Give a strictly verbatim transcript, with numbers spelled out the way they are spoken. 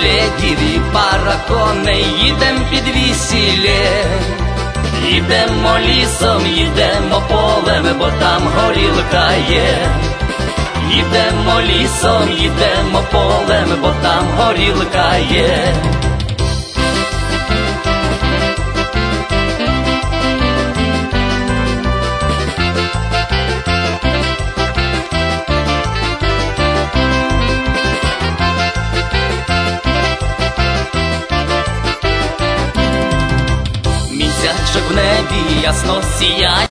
ледів і пара коней, їдем під весілля. Їдемо лісом, їдемо полем, бо там горілка є. Їдемо лісом, їдемо полем, бо там горілка є. Місячок в небі ясно сіяє.